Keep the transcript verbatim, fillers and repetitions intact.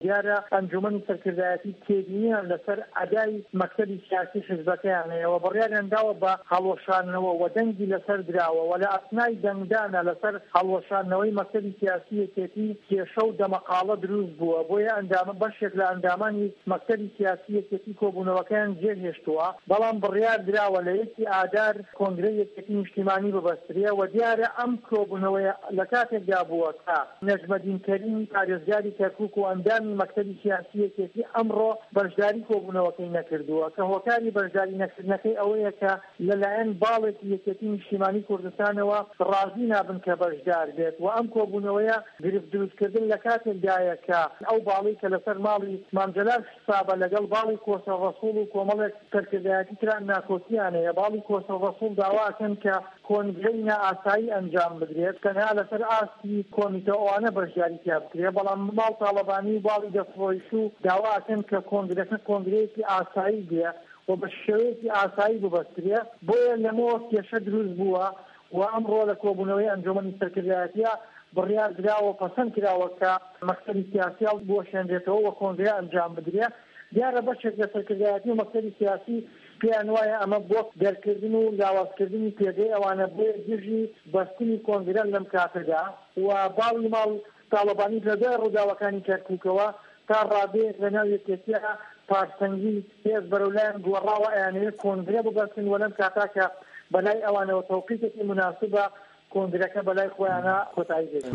دیارە ئەنجومەنی سەرکردایەتی تێبینیان لەسەر ئەدای مەکتەبی سیاسی حیزبەکەیانەوە بڕیاریان داوە بە هەڵوەشاندنەوە و دەنگی لەسەر دراوە و لە ئەسنای دەنگدانە لەسەر هەڵوەشاندنەوەی مەکتەبی سیاسی یەکێتی کێشە و دەمەقاڵە دروست بووە بۆیە ئەندامە بەشێک لە ئەندامانی مەکتەبی سیاسی یەکێتی کۆبوونەوەکەیان جێهێشتووە بەڵام بڕیار دراوە لە یەکی ئادار کۆنگرەی یەکێتی نیشتیمانی ببەسترێ و دیارە ئەم کۆبوونەوەی لە کاتێکدا بووە کە نەجمەدین کەریم پارێزگاری کەرکووک و ئەندامی مەکتەبی سیاسی یەکێتی ئەمڕۆ بەشداری کۆبوونەوەکەی نەکردووە کە هۆکاری بەشداری نەکردنەکەی ئەوەیە کە لەلایەن باڵێکی یەکێتی نیشتیمانی کوردستانەوە ڕازی نابن کە بەشدار بێت و ئەم کۆبوونەوەیە گرفت دروستکردن لە کاتێکدایە کە ئەو باڵی کە لەسەر ماڵی مامجەلال حسابە لەگەڵ باڵی کۆسە ڕەسوڵ و کۆمەڵێک سەرکردایەتی تران ناکۆچیانەیە باڵی کۆسە ڕەسوڵ داواکەن کە کۆنگرەی نائاسایی ئەنجام بدرێت تەنها لەسەر ئاستی کۆمیتە ئەوانە بەشداری تیا بکرێت بەڵام ماڵ تاڵەبانی و باڵی دەسڕۆیش و داواکەن کە کۆنگرەکە کۆنگرەیەکی ئاسایی بێ و بە شێوەیەکی ئاسایی ببەسترێ بۆیە لەمەوە کێشە دروست بووە و ئەمڕۆ لە کۆبوونەوەی ئەنجومەنی سەرکردایەتیە بڕیار دراوە پەسەند کراوە کە مەکتەبی سیاسیال بۆشێنرێتەوە و کۆنگرە ئەنجام بدرێ دیارە بەشێک لە سەرکردایەتی و مەکتەبی سیاسی پێیان وایە ئەمە بۆ دەرکردن و لاوازکردنی پێگەی ئەوانە بۆ گژی بەستنی کۆنگرە لەم کاتەدا و باڵی ماڵ تاڵەبانی لەدای ڕووداوەکانی کەرکووکەوە تا ڕادەیەک لە ناو یەکێتیە پارسەنگی پێش بەرەولایەن گۆڕاوە ئەیانەیە کۆنگرە ببەستن و لەم کاتا کە بەلای ئەوانەوە تەوقیتێکی مناسبە کۆنگرەکە بەلای خۆیانە کۆتایی دێت.